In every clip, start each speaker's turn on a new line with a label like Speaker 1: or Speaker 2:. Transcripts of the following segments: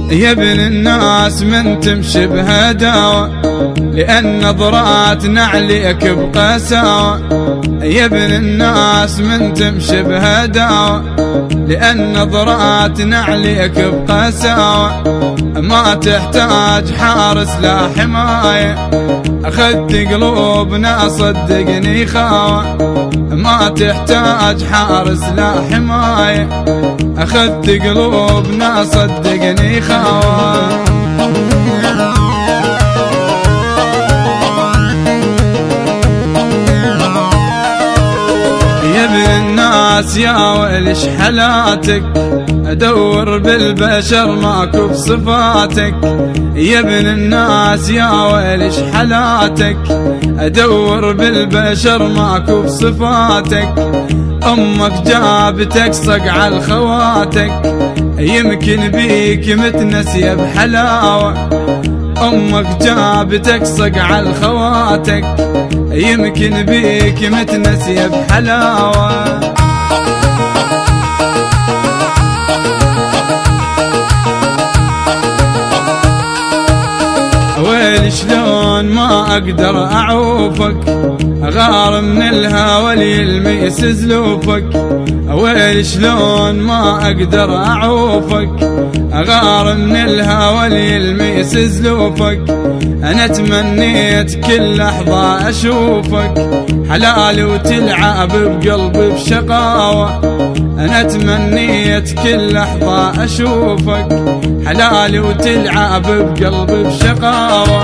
Speaker 1: يا ابن الناس من تمشي بهداوة، لأن نظراتنا عليك بقساوة. يا ابن الناس من تمشي بهداوة، لأن نظراتنا عليك بقساوة. ما تحتاج حارس لا حماية، أخذت قلوبنا صدقني خاوة. ما تحتاج حارس لا حماية، أخذت قلوبنا صدقني خاوة. يا ابن الناس يا ويلش حالاتك، أدور بالبشر ماكو بصفاتك. يا ابن الناس يا ويلش حالاتك، أدور بالبشر ماكو بصفاتك. أمك جابتك صقع الخواتك، يمكن بيك متنسية بحلاوة. أمك جابتك صقع الخواتك، يمكن بيك متنسية بحلاوة. ويلي شلون ما أقدر أعوفك، أغار من الهوى ليلمس زلوفك. ويلي شلون ما أقدر أعوفك، أغار من الهوى ليلمس زلوفك. أنا تمنيت كل لحظة أشوفك، حلال وتلعب بقلبي بشقاوة. أنا تمنيت كل لحظة أشوفك، حلال وتلعب بقلبي بشقاوة.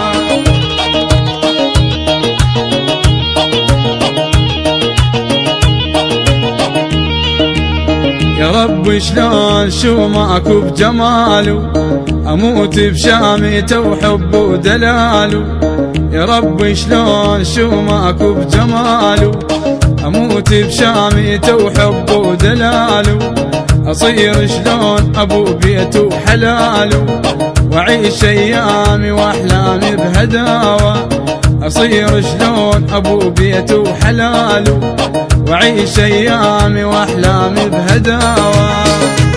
Speaker 1: يا رب شلون شو ماكو بجماله، أموت بشامته وحبه ودلاله. يا رب شلون شو ماكو بجماله، أموت بشامته وحبه ودلاله. أصير شلون أبو بيته وحلاله، وأعيش أيامي وأحلامي بهداوة. أصير شلون أبو بيته وحلاله، وأعيش أيامي وأحلامي بهداوة.